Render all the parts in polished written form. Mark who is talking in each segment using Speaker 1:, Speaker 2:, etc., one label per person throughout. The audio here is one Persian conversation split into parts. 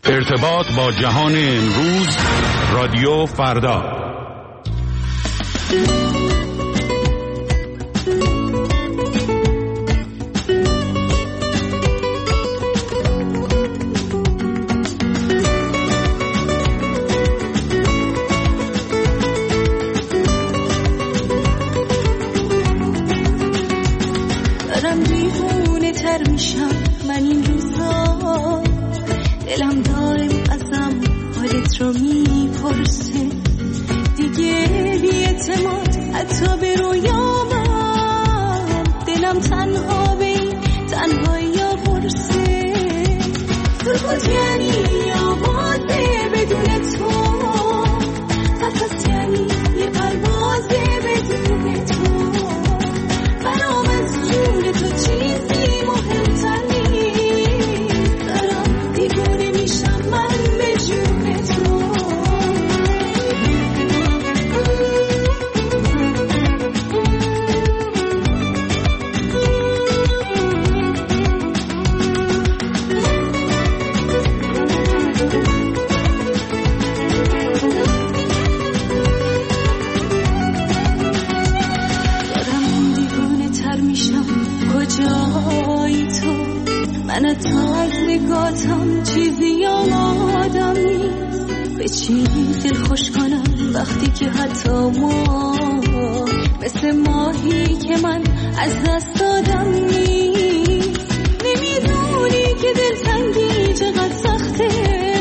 Speaker 1: ارتباط با جهان امروز، رادیو فردا.
Speaker 2: دارم دیوونه تر میشم من این روزا، دلم دائم ازم حالت رو میپرسه، دیگه بی اعتماد حتی به رویامم، دلم تنها به این تنهایی ها برسه. سکوت یعنی آوازه بدون تو، نفس یعنی یه پروازه بدون تو، برام از جون تو چیزی مهمتر نیست، دارم دیوونه میشم من به جون تو. کجایی تو؟ من تا از نگاتم چیزی یادم نیست، به چی دل خوش کنم وقتی که حتی ما مثل ماهی که من از دست دادم نیست. نمیدونی که دلتنگی چقدر سخته،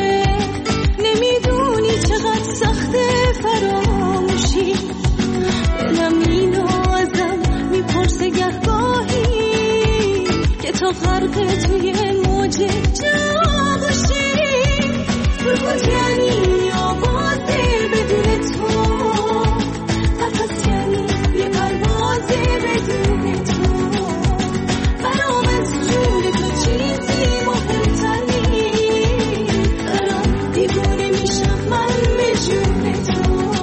Speaker 2: نمیدونی چقدر سخته فراموشی، دلم اینو ازم میپرسه گهگاهی که تو غرق توی موج جوشی. سکوت یعنی آوازه بدون تو، نفس یعنی یه پروازه بدون تو، برام از جون تو چیزی مهمتر نیست، دارم دیوونه میشم من به جون تو.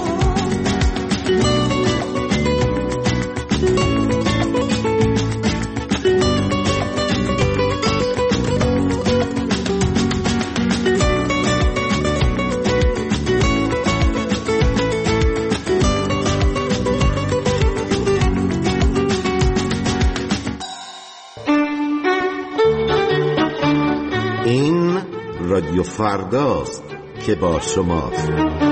Speaker 3: این رادیو فرداست که با شماست.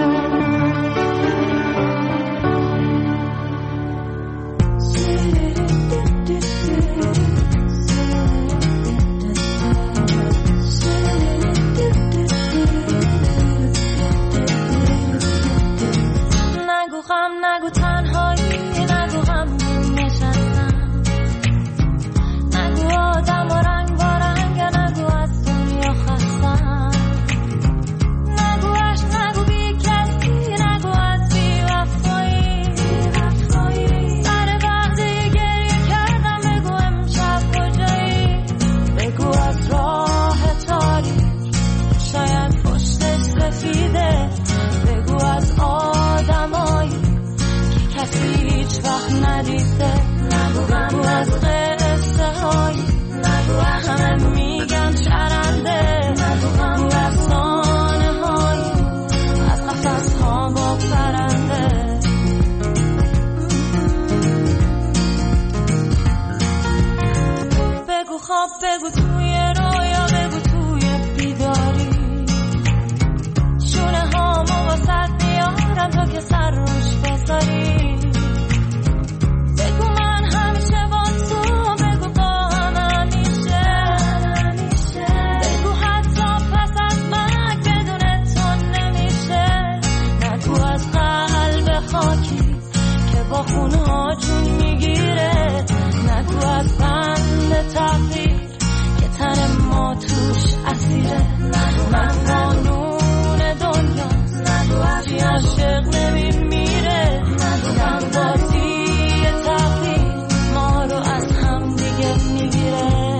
Speaker 2: نگو غم، نگو تنهایی، نگو غم نشستم، نگو آدم و رنگ با رنگ، نگو از دنیا خستم، نگو عشق، نگو بی کسی، نگو از بی وفایی، سر وقتی گریه کردم بگو امشب کجایی، بگو از راه تاریک شاید پشتش سفیده، بگو از آدمایی که کسی هیچ وقت ندیده، بگو از قصه هایی همه میگن شرنده، بگو از دانه هایی از قفص ها با پرنده. بگو خواب، بگو توی رویا، بگو توی بیداری، شونه هامو واسد میارم تا که سر روش بذاری، بگو من همیشه با تو، بگو با هم همیشه، بگو حتی پس از مرگ بدون تو نمیشه، نگو از قلب خاکی که با خونها جون میگیره، نگو از بند تقدیر که تن ما توش اسیره، من قانون دنیا چی عاشق نمیمیره، من بازی تقدیر ما رو از هم دیگه میگیره.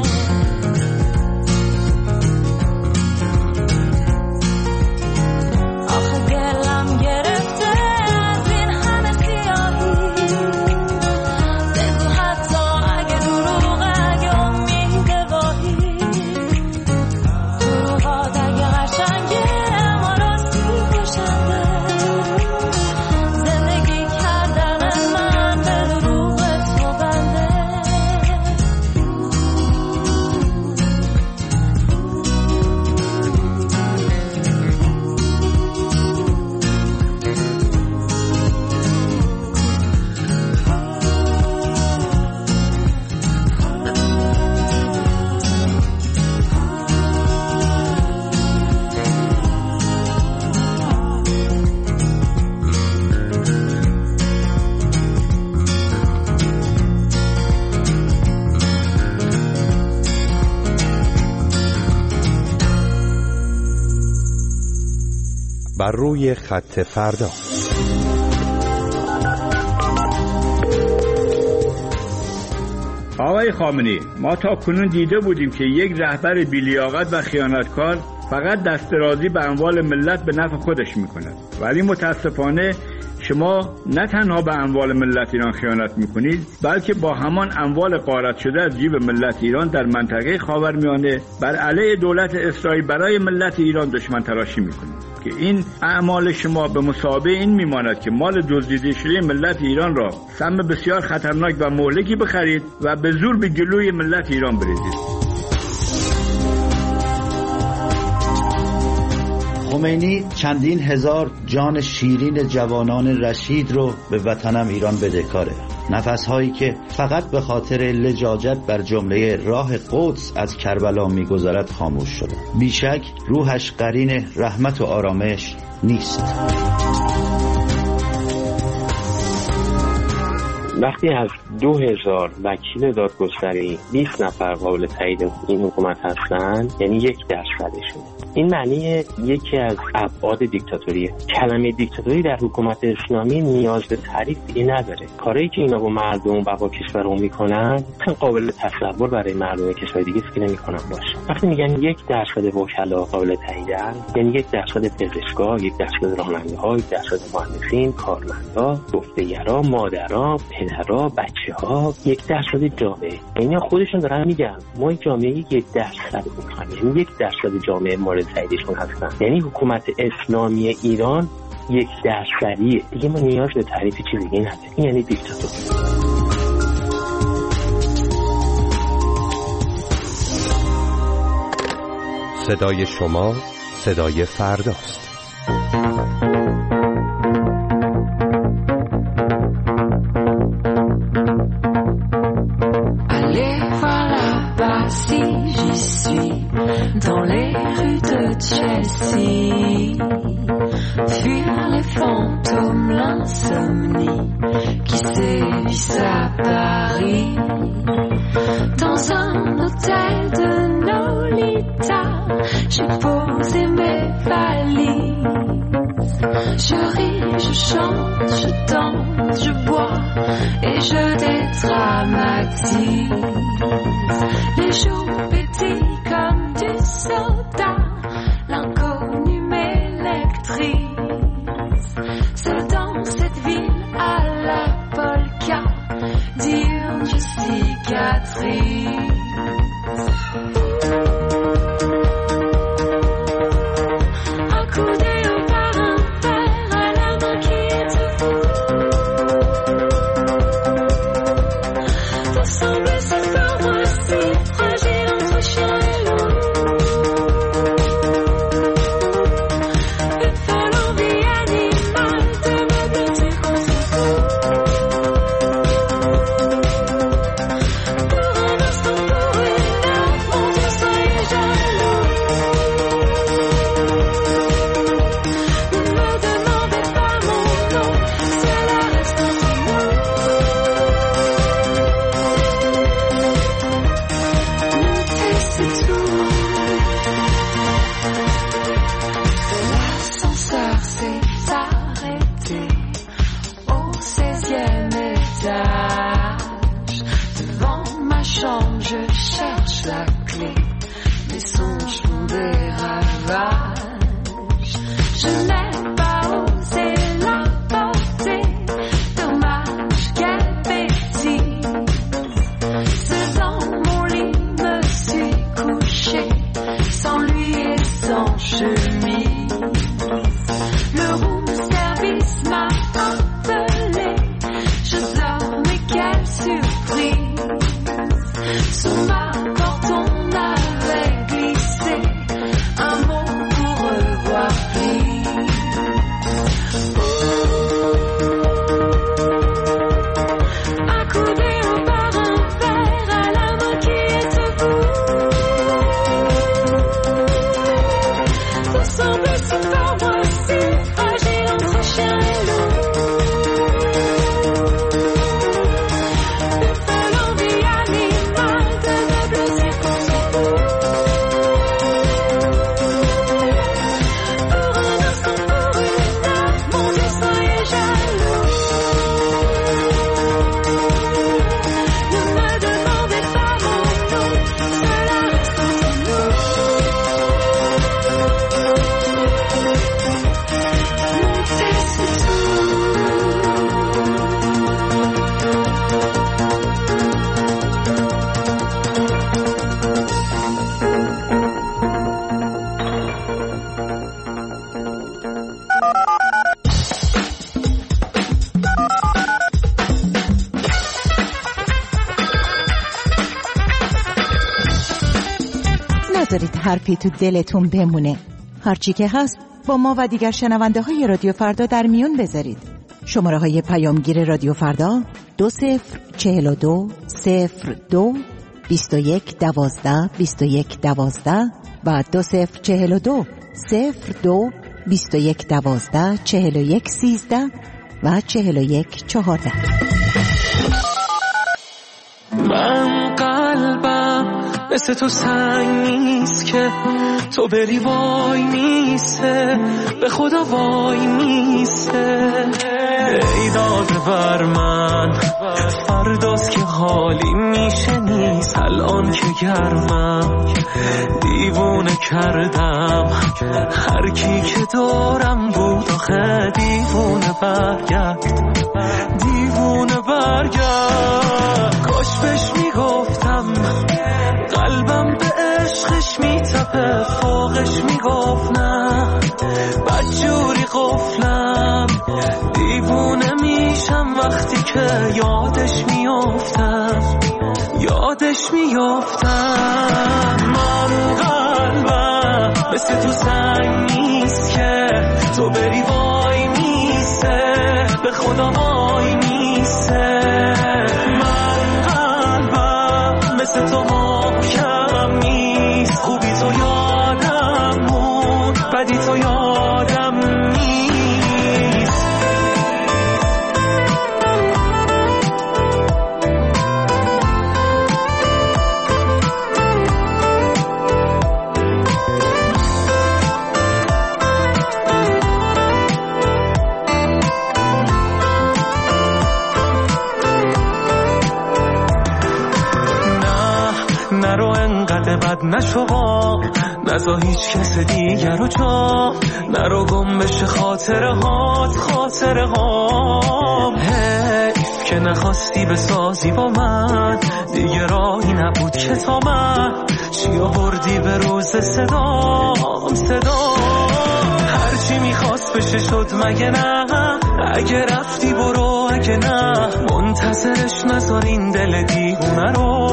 Speaker 2: آخه گلم گرفته از این همه سیاهی، بگو حتی اگه دروغه، اگه امید واهی، دروغ
Speaker 4: بر روی خط فردا.
Speaker 5: آقای خامنه‌ای، ما تا کنون دیده بودیم که یک رهبر بی‌لیاقت و خیانتکار فقط دست درازی به اموال ملت به نفع خودش میکند، ولی متاسفانه شما نه تنها به اموال ملت ایران خیانت میکنید، بلکه با همان اموال غارت شده از جیب ملت ایران در منطقه خاورمیانه بر علیه دولت اسرائیل برای ملت ایران دشمن تراشی میکنید که این اعمال شما به مثابه این میماند که مال دزدیده شده ملت ایران را سم بسیار خطرناک و مهلکی بخرید و به زور به جلوی ملت ایران بریزید.
Speaker 6: خمینی چندین هزار جان شیرین جوانان رشید رو به وطنم ایران بدهکاره. نفس‌هایی که فقط به خاطر لجاجت بر جمله راه قدس از کربلا می‌گذرد خاموش شده. بیشک روحش قرین رحمت و آرامش نیست.
Speaker 7: وقتی از 2000 وکیل دادگستری 20 نفر قابل تایید این حکومت هستن، یعنی 1%شون، این معنی یکی از ابعاد دیکتاتوریه. کلمه دیکتاتوری در حکومت اسلامی نیاز به تعریف دیگه نداره. کاری که اینا با مردم و با کشورمون میکنن قابل تصور برای مردم کشور دیگه فکر نمی‌کنم باشه. وقتی میگن 1% وکلا قابل تاییدن، یعنی 1% پزشکا، 1% راننده‌ها، 1% مهندسین، کارمندا، گفتگرا، مادرها، پدرها، بچه‌ها، 1% جامعه. اینا خودشون دارن میگن ما جامعه 1% میخوایم، یعنی 1% جامعه مورد تاییدشون هستن. یعنی حکومت اسلامی ایران 1%. دیگه ما نیاز به تعریف چیزی دیگه نداریم. این یعنی دیکتاتوری.
Speaker 4: صدای شما صدای فرداست.
Speaker 2: Dans les rues de Chelsea, fuir les fantômes, l'insomnie qui sévissent à Paris. Dans un hôtel de Nolita, j'ai posé mes valises. Je ris, je chante, je danse, je bois et je dédramatise. Les jours pétillent comme du soda, l'inconnu m'électrise. Seul dans cette ville à la polka, diurne je cicatrise. Accoudé au parrain, père à la main qui est fou. Pour sembler si fort, moi si fragile entre chien et loup. Une folle envie animale de me blottir contre vous. Pour un instant, pour une heure, mon Dieu, soyez jaloux. Ne me demandez pas mon nom, cela reste entre nous. C'est tout. L'ascenseur s'est arrêté au 16e étage. Devant ma chambre, je cherche la clé. Mes songes font des ravages. Je n'ai pas osé la porter. Dommage qu'elle bêtise. C'est dans mon lit me suis couché, sans lui et sans chemise. Le room service m'a appelé, je dors mais quelle surprise. Sous ma porte on avait glissé un mot pour revoir prise. Accoudé au parrain, père à la main qui est fou. Pour sembler
Speaker 8: حرفی تو دلتون بمونه. هرچی که هست با ما و دیگر شنونده های رادیو فردا در میون بذارید. شماره های پیامگیر رادیو فردا 2042 02 21 12 21 12 و 2042 02 21 12 41 13 و 41 14.
Speaker 9: من قلبم مثل تو سنگ نیست که تو بری وای میسه، به خدا وای میسه. ای داده بر من فرداست که حالی میشه نیست، الان که گرمم دیوونه کردم هر کی که دارم بود آخه دیوونه برگرد، دیوونه برگرد. کاش بهش میگفتم قلبم به عشقش میتپه، فوقش میگفت نه بدجوری قفلم، دیوونه میشم وقتی که یادش میافتم، یادش میافتم. من قلبم مثل تو سنگ نیست که تو بری وای میسه، به خدا وای میسه. من قلبم مثل تو محکم نیست، خوبی تو یادم بود بدی تو یادم نیست. نرو انقدر بد نشو، نزا هیچ کس دیگر رو جا، نرو گم بشه خاطره هات، خاطره هام. حیف که نخواستی بسازی با من، دیگه راهی نبود که تا من چی آوردی به روز صدام، صدام. هرچی میخواست بشه شد مگه نه، اگه رفتی برو اگه نه منتظرش نذار این دل دیوونه رو.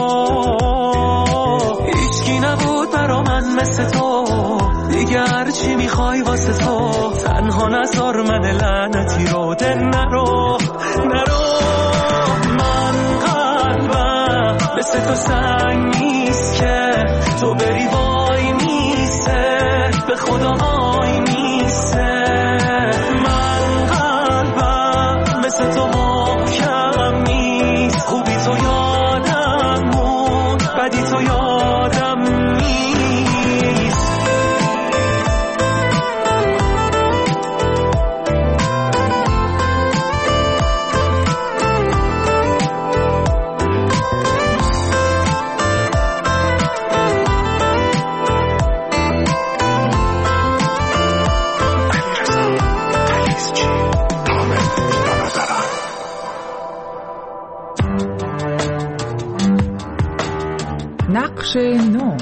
Speaker 9: هیچکی نبود برا من مثل تو، دیگه هرچی میخوای واسه تو، تنها نذار من لعنتی رو ده نرو نرو. من قلبم مثل تو سنگ نیست که تو بری وای میسه، به خدا وای میسه. من قلبم مثل تو محکم نیست، خوبی تو یادم بود بدی تو یادم نیست.
Speaker 10: نقش نو.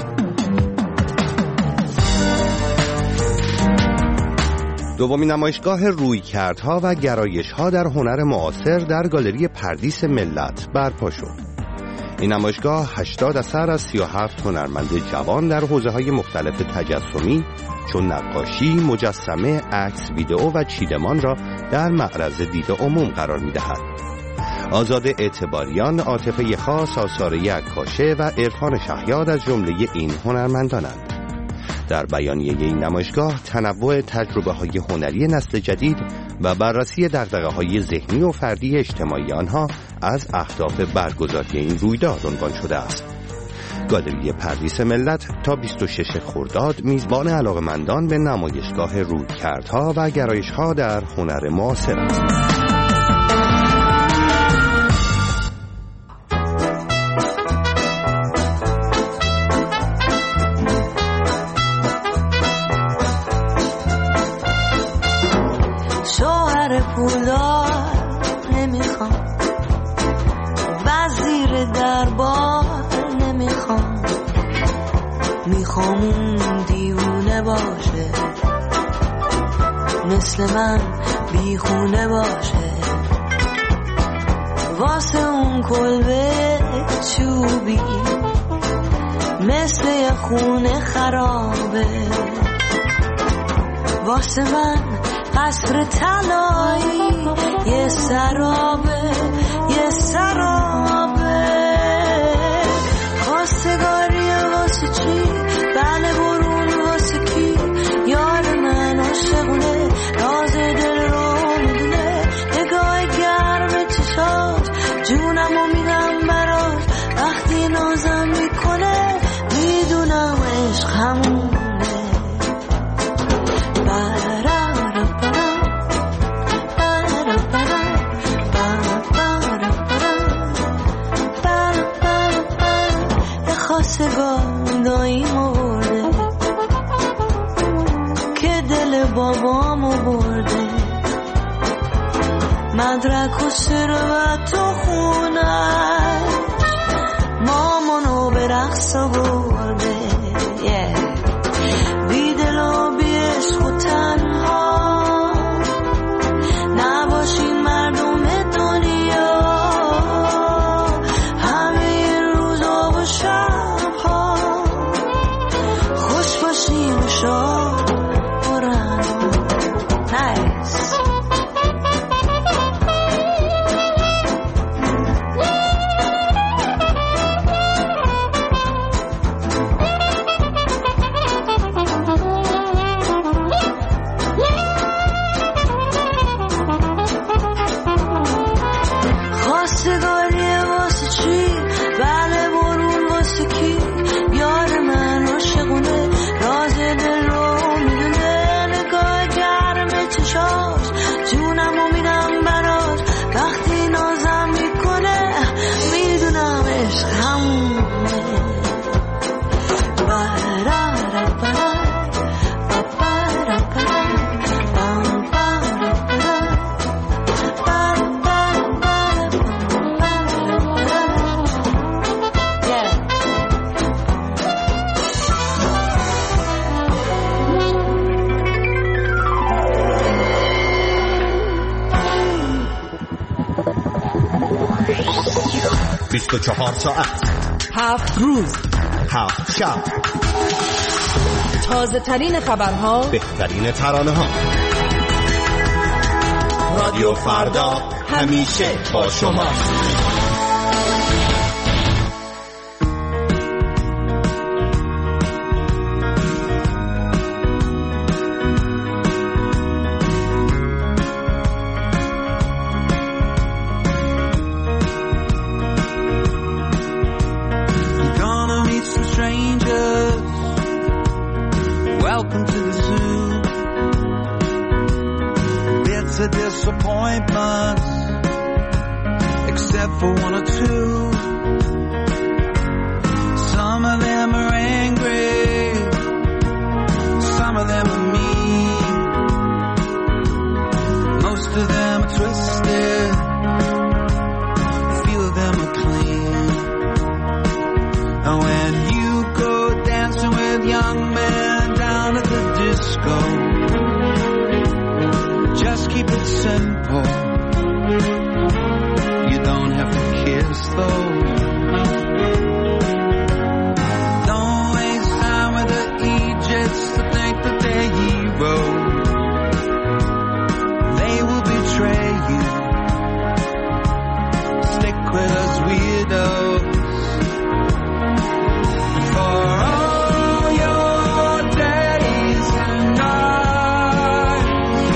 Speaker 4: دومین نمایشگاه رویکردها و گرایش‌ها در هنر معاصر در گالری پردیس ملت برپا شد. این نمایشگاه 80 اثر از 37 هنرمند جوان در حوزه‌های مختلف تجسمی چون نقاشی، مجسمه، عکس، ویدئو و چیدمان را در معرض دید عموم قرار می‌دهد. آزاد اعتباریان، عاطفه خاص، آثاره عکاشه و عرفان شهیاد از جمله این هنرمندانند. در بیانیه این نمایشگاه تنوع تجربه‌های هنری نسل جدید و بررسی دغدغه‌های ذهنی و فردی اجتماعی آنها از اهداف برگزاری این رویداد عنوان شده است. گالری پردیس ملت تا 26 خرداد میزبان علاقه‌مندان به نمایشگاه رویکردها و گرایش‌ها در هنر معاصر است.
Speaker 2: پولدار نمیخوام، وزیر دربار نمیخوام، میخوام اون دیوونه باشه مثل من بیخونه باشه، واسه اون کلبه چوبی مثل یه خونه خرابه، واسه من قصر طلایی یه سرابه، یه سرابه. خواستگاری واسه چی؟ بله برون واسه کی؟ یار من عاشقونه، راز دل رو میدونه، نگاه گرم چشاش جونمو میدم براش، وقتی نازم میکنه میدونم عشق همونه. خواستگاریمو برده که دل بابامو برده، مدرک و ثروت و خونه مامانو به رقص برده. بی دل و بی عشق و تنها نباشین مردم دنیا، همه روزا و شبها خوش باشین و شاد برن. نایس.
Speaker 3: چهار ساعت
Speaker 10: 7 روز
Speaker 3: 7 شب،
Speaker 10: تازه ترین خبرها،
Speaker 3: بهترین ترانه ها. رادیو فردا همیشه با شما.
Speaker 11: Disappointments, except for one or two. Some of them are angry, some of them are mean, most of them are twisted, a few of them are clean. And when you go dancing with young men down at the disco, just keep it simple. You don't have to kiss though. Don't waste time with the Egypts to think that they're heroes. They will betray you. Stick with us weirdos. For all your days and nights,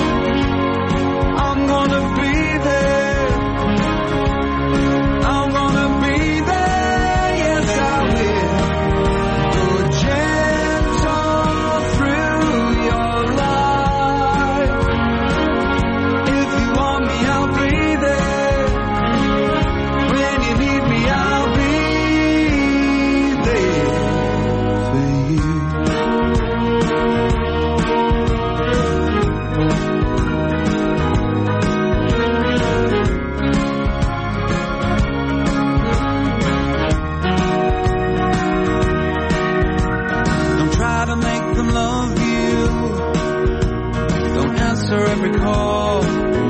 Speaker 11: I'm gonna be there. I'm gonna be there, yes I will. Go gentle through your life. If you want me, I'll be there. When you need me, I'll be there for you. Don't try to make them love you. Don't answer every call.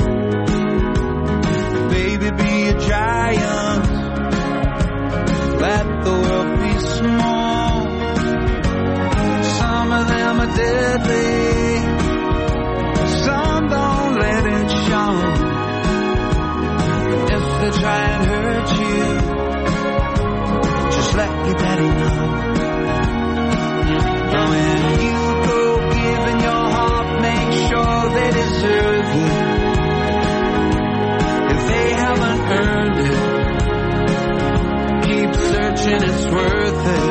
Speaker 11: Baby, be a giant. Let the world be small. deadly. Some don't let it show. If they try and hurt you, just let your daddy know. When you go giving your heart, make sure they deserve you. If they haven't earned it, keep searching, it's worth it.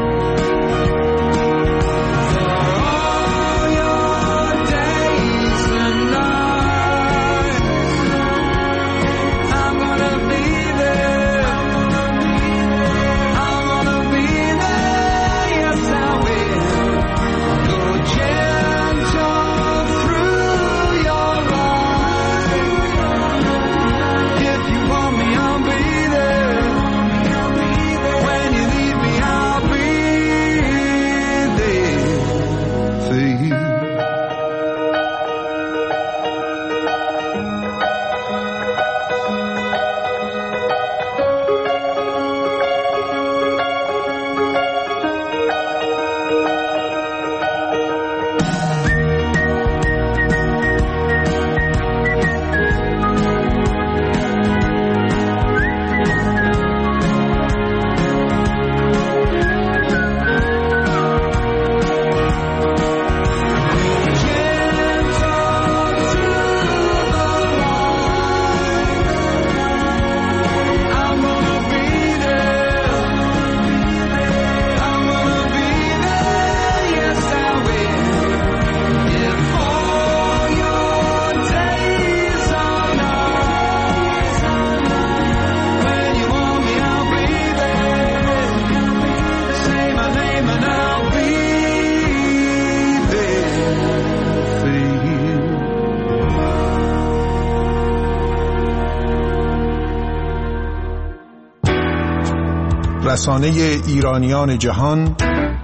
Speaker 12: رسانه ایرانیان جهان،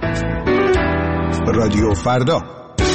Speaker 12: رادیو فردا.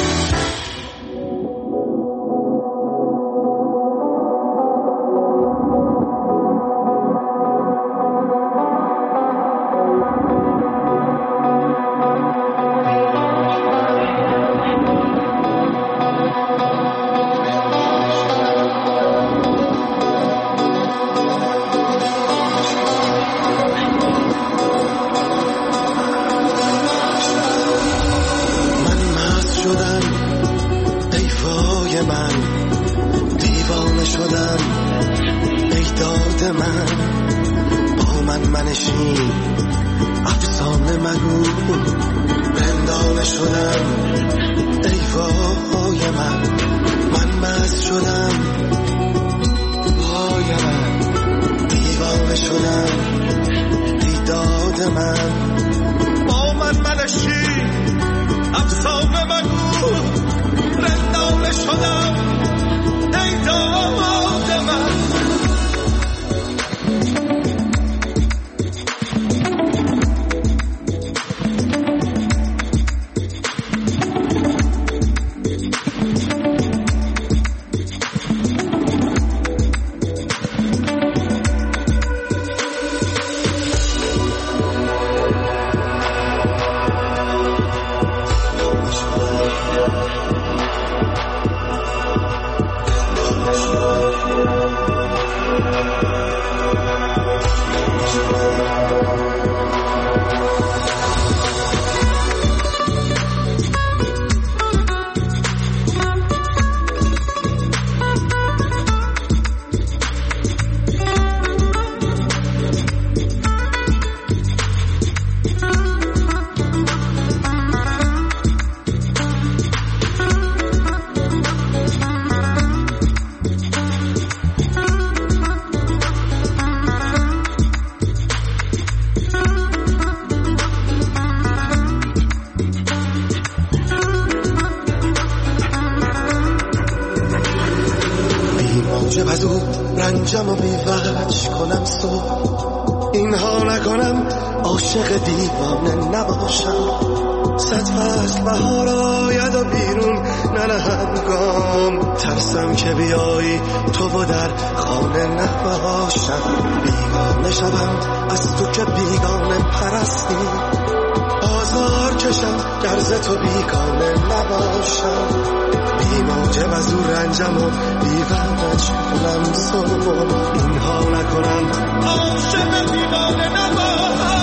Speaker 13: رنجم و بیوج کنم صبح اینها نکنم عاشق دیوانه نباشم صد فصل بهار آید و بیرون ننهم گام ترسم که بیایی تو و در خانه نباشم بیگانه شدم از تو که بیگانه پرستی آزار کشم گرز تو بیگانه نباشم، بی موجب از او رنجم و بی وحدت کنم سرم، اینها نکنم عاشق دیوانه نباشم.